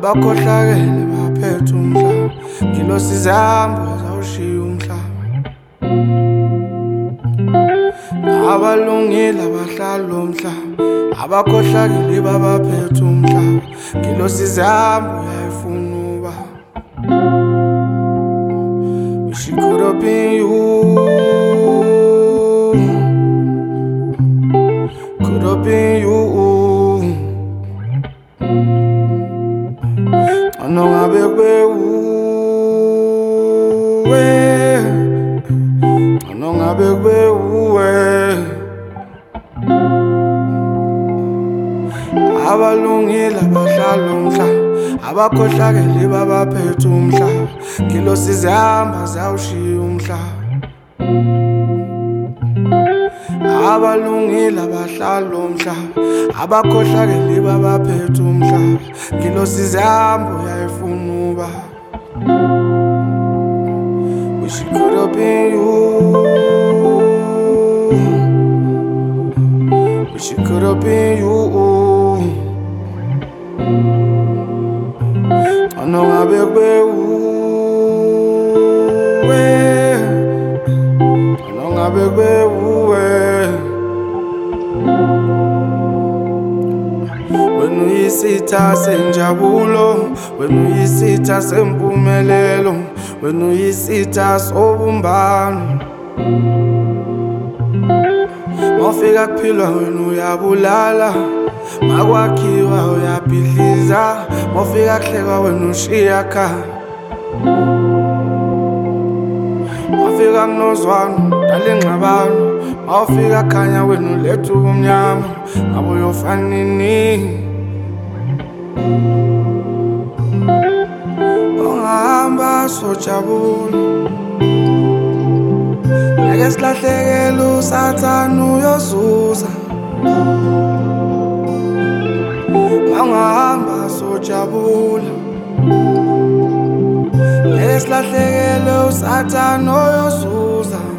abakhohlakele baphethe umhlaba, ngilosiza ihambo zawushiya umhlaba. Abalungile abahlali umhlaba, abakhohlakele babaphethe umhlaba, ngilosiza ihambo yayifuna uba. She could have been you, could have been you. Anongabe kwewe, anongabe kwewe. Abalungile abahlali umhlaba, abakhohlakele babaphethe umhlaba, ngilosiza ihamba zawushiya umhlaba. Abalungile abahlali umhlaba, abakhohlakele babaphethe umhlaba, ngilosiza ihambo yayifuna uba. Wish it could have been you, wish it could have been you. Anongabe kwewe, anongabe kwewe. Wena uyisitha senjabulo, wena uyisitha sempumelelo, wena uyisitha sobumbano. Mawufika kuphilwa wena uyabulala, makwakhiwa uyabhidliza, mawufika kuhlekwa wena ushiya khaya. Mawufika kunozwano dala ingxabano, mawufika khanya wena uletha ubumnyama, ngabe uyofana nini? Ongahamba sojabula, ngeke silahlekele usathane uyozuza. Ongahamba sojabula, ngeke silahlekele usathane uyozuza.